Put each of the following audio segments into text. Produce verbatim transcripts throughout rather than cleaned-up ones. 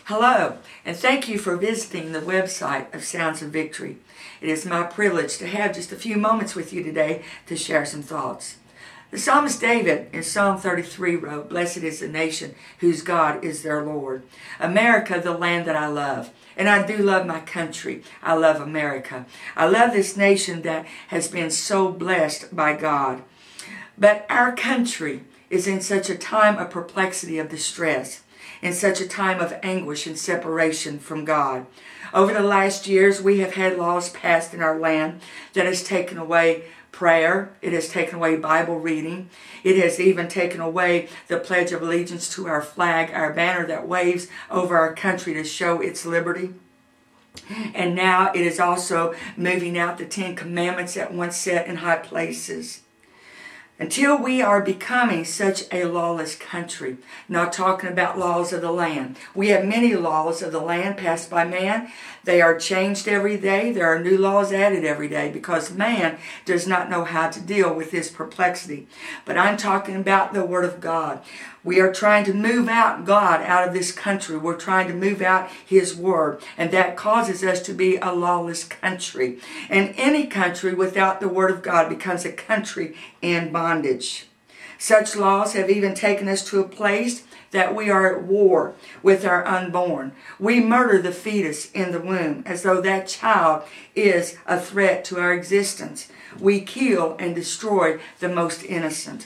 Hello, and thank you for visiting the website of Sounds of Victory. It is my privilege to have just a few moments with you today to share some thoughts. The psalmist David in Psalm thirty-three wrote, "Blessed is the nation whose God is their Lord. America, the land that I love." And I do love my country. I love America. I love this nation that has been so blessed by God. But our country is in such a time of perplexity, of distress, in such a time of anguish and separation from God. Over the last years, we have had laws passed in our land that has taken away prayer. It has taken away Bible reading. It has even taken away the Pledge of Allegiance to our flag, our banner that waves over our country to show its liberty. And now it is also moving out the Ten Commandments that once set in high places. Until we are becoming such a lawless country, not talking about laws of the land. We have many laws of the land passed by man. They are changed every day. There are new laws added every day because man does not know how to deal with this perplexity. But I'm talking about the Word of God. We are trying to move out God out of this country. We're trying to move out His Word. And that causes us to be a lawless country. And any country without the Word of God becomes a country in bondage. Such laws have even taken us to a place that we are at war with our unborn. We murder the fetus in the womb as though that child is a threat to our existence. We kill and destroy the most innocent.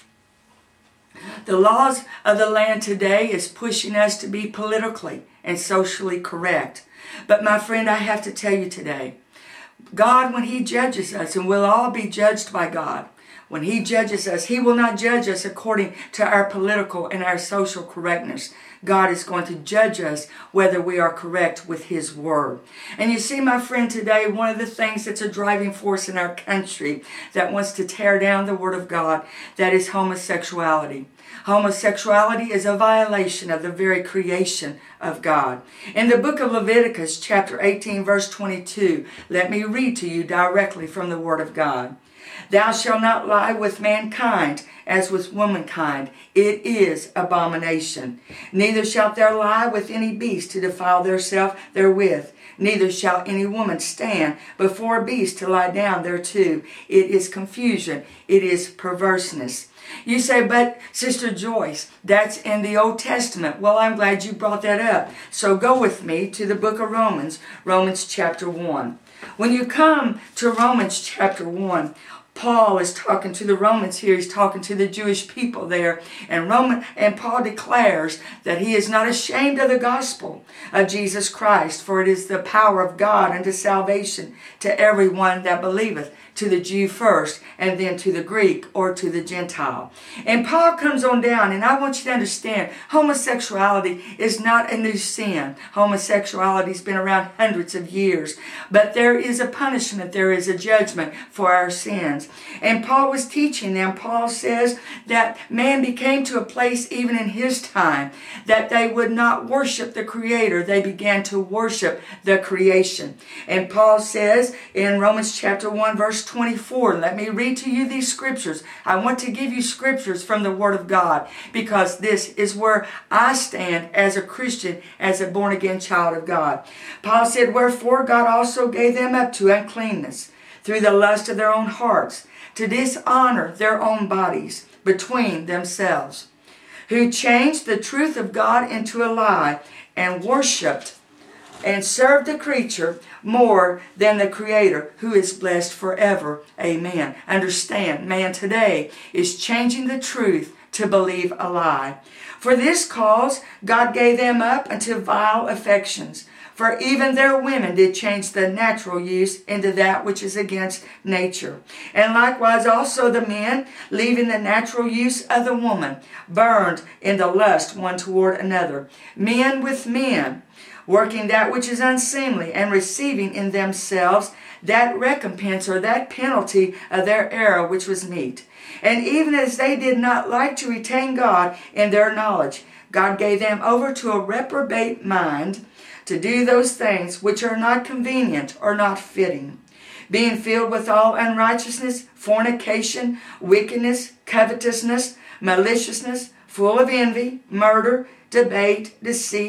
The laws of the land today is pushing us to be politically and socially correct. But my friend, I have to tell you today, God, when He judges us, and we'll all be judged by God, when He judges us, He will not judge us according to our political and our social correctness. God is going to judge us whether we are correct with His Word. And you see, my friend, today, one of the things that's a driving force in our country that wants to tear down the Word of God, that is homosexuality. Homosexuality is a violation of the very creation of God. In the book of Leviticus, chapter eighteen, verse twenty-two, let me read to you directly from the Word of God. "Thou shalt not lie with mankind as with womankind. It is abomination. Neither shalt thou lie with any beast to defile theirself therewith. Neither shall any woman stand before a beast to lie down thereto. It is confusion. It is perverseness." You say, "But Sister Joyce, that's in the Old Testament." Well, I'm glad you brought that up. So go with me to the book of Romans, Romans chapter one. When you come to Romans chapter one, Paul is talking to the Romans here. He's talking to the Jewish people there. And Roman and Paul declares that he is not ashamed of the gospel of Jesus Christ, for it is the power of God unto salvation to everyone that believeth, to the Jew first, and then to the Greek or to the Gentile. And Paul comes on down, and I want you to understand, homosexuality is not a new sin. Homosexuality has been around hundreds of years. But there is a punishment, there is a judgment for our sins. And Paul was teaching them. Paul says that man became to a place even in his time that they would not worship the Creator. They began to worship the creation. And Paul says in Romans chapter one, verse twenty-four, let me read to you these scriptures. I want to give you scriptures from the Word of God because this is where I stand as a Christian, as a born-again child of God. Paul said, "Wherefore God also gave them up to uncleanness through the lust of their own hearts, to dishonor their own bodies between themselves, who changed the truth of God into a lie, and worshipped and served the creature more than the Creator, who is blessed forever. Amen." Understand, man today is changing the truth to believe a lie. "For this cause God gave them up unto vile affections. For even their women did change the natural use into that which is against nature. And likewise also the men, leaving the natural use of the woman, burned in the lust one toward another. Men with men, working that which is unseemly, and receiving in themselves that recompense or that penalty of their error which was meet. And even as they did not like to retain God in their knowledge, God gave them over to a reprobate mind, to do those things which are not convenient or not fitting, being filled with all unrighteousness, fornication, wickedness, covetousness, maliciousness, full of envy, murder, debate, deceit,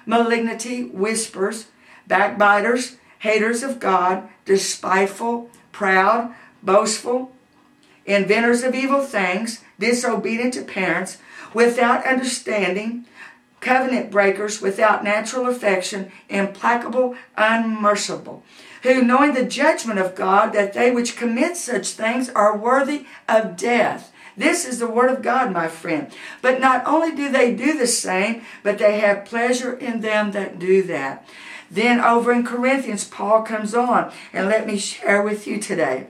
malignity, whispers, backbiters, haters of God, despiteful, proud, boastful, inventors of evil things, disobedient to parents, without understanding, covenant breakers, without natural affection, implacable, unmerciful, who, knowing the judgment of God, that they which commit such things are worthy of death. This is the word of God, my friend. But not only do they do the same, but they have pleasure in them that do that. Then over in Corinthians, Paul comes on, and let me share with you today.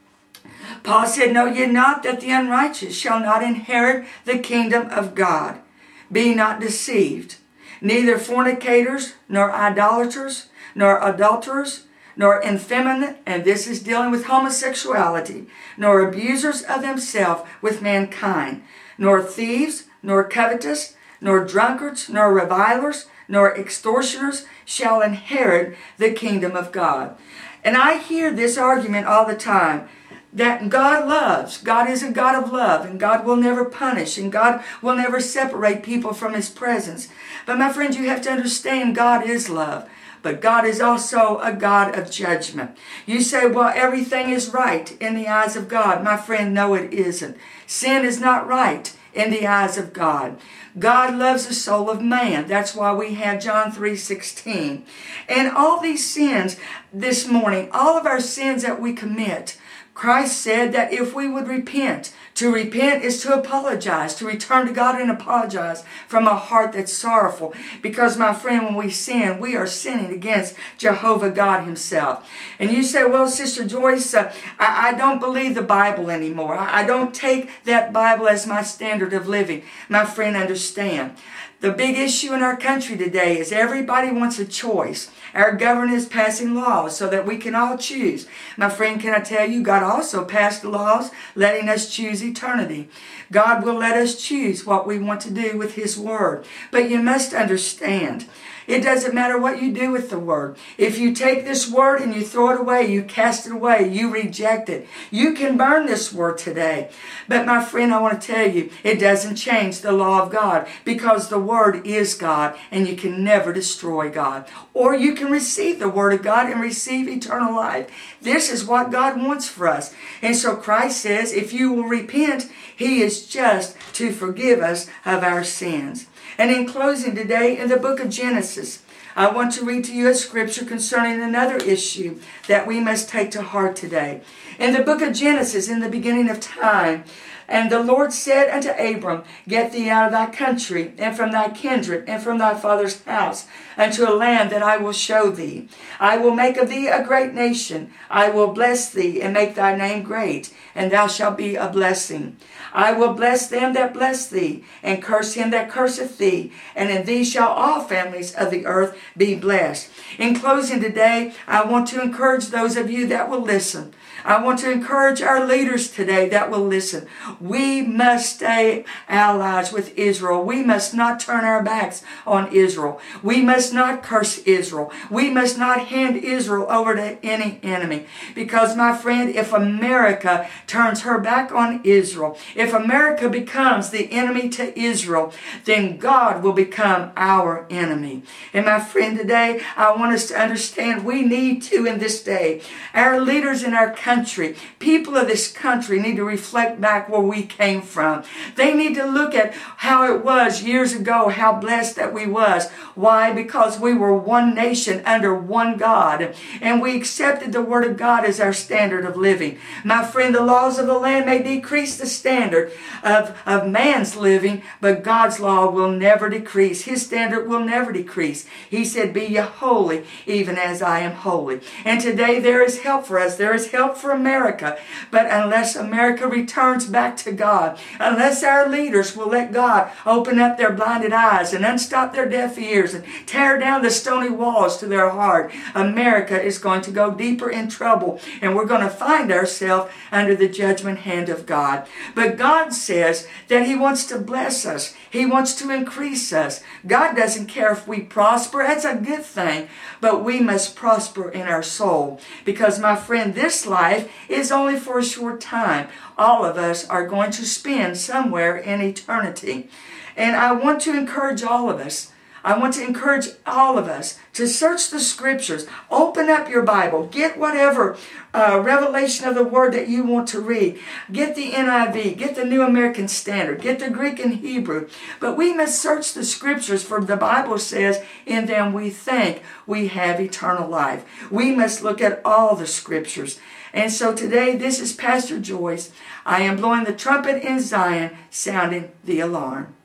Paul said, Know ye not that the unrighteous shall not inherit the kingdom of God? Be not deceived. Neither fornicators, nor idolaters, nor adulterers, nor effeminate, and this is dealing with homosexuality, nor abusers of themselves with mankind, nor thieves, nor covetous, nor drunkards, nor revilers, nor extortioners shall inherit the kingdom of God. And I hear this argument all the time, that God loves. God is a God of love, and God will never punish, and God will never separate people from His presence. But my friends, you have to understand God is love, but God is also a God of judgment. You say, well, everything is right in the eyes of God. My friend, no, it isn't. Sin is not right in the eyes of God. God loves the soul of man. That's why we have John three sixteen. And all these sins this morning, all of our sins that we commit, Christ said that if we would repent, to repent is to apologize, to return to God and apologize from a heart that's sorrowful. Because, my friend, when we sin, we are sinning against Jehovah God Himself. And you say, well, Sister Joyce, uh, I, I don't believe the Bible anymore. I, I don't take that Bible as my standard of living. My friend, understand. The big issue in our country today is everybody wants a choice. Our government is passing laws so that we can all choose. My friend, can I tell you, God also passed laws letting us choose eternity. God will let us choose what we want to do with His Word. But you must understand, it doesn't matter what you do with the Word. If you take this Word and you throw it away, you cast it away, you reject it, you can burn this Word today. But my friend, I want to tell you, it doesn't change the law of God, because the Word is God, and you can never destroy God. Or you can receive the Word of God and receive eternal life. This is what God wants for us. And so Christ says, if you will repent, He is just to forgive us of our sins. And in closing today, in the book of Genesis, I want to read to you a scripture concerning another issue that we must take to heart today. In the book of Genesis, in the beginning of time, and the Lord said unto Abram, Get thee out of thy country, and from thy kindred, and from thy father's house, unto a land that I will show thee. I will make of thee a great nation. I will bless thee, and make thy name great, and thou shalt be a blessing. I will bless them that bless thee, and curse him that curseth thee, and in thee shall all families of the earth be blessed. In closing today, I want to encourage those of you that will listen. I want to encourage our leaders today that will listen. We must stay allies with Israel. We must not turn our backs on Israel. We must not curse Israel. We must not hand Israel over to any enemy. Because, my friend, if America turns her back on Israel, if America becomes the enemy to Israel, then God will become our enemy. And my friend, today, I want us to understand we need to, in this day, our leaders in our country, Country. People of this country need to reflect back where we came from. They need to look at how it was years ago, how blessed that we was. Why? Because we were one nation under one God, and we accepted the Word of God as our standard of living. My friend, the laws of the land may decrease the standard of, of man's living, but God's law will never decrease. His standard will never decrease. He said, Be ye holy, even as I am holy. And today there is help for us. There is help for America. But unless America returns back to God, unless our leaders will let God open up their blinded eyes and unstop their deaf ears and tear down the stony walls to their heart, America is going to go deeper in trouble, and we're going to find ourselves under the judgment hand of God. But God says that He wants to bless us. He wants to increase us. God doesn't care if we prosper. That's a good thing. But we must prosper in our soul. Because, my friend, this life is only for a short time. All of us are going to spend somewhere in eternity. And I want to encourage all of us. I want to encourage all of us to search the scriptures. Open up your Bible. Get whatever uh, revelation of the word that you want to read. Get the N I V. Get the New American Standard. Get the Greek and Hebrew. But we must search the scriptures, for the Bible says, in them we think we have eternal life. We must look at all the scriptures. And so today, this is Pastor Joyce. I am blowing the trumpet in Zion, sounding the alarm.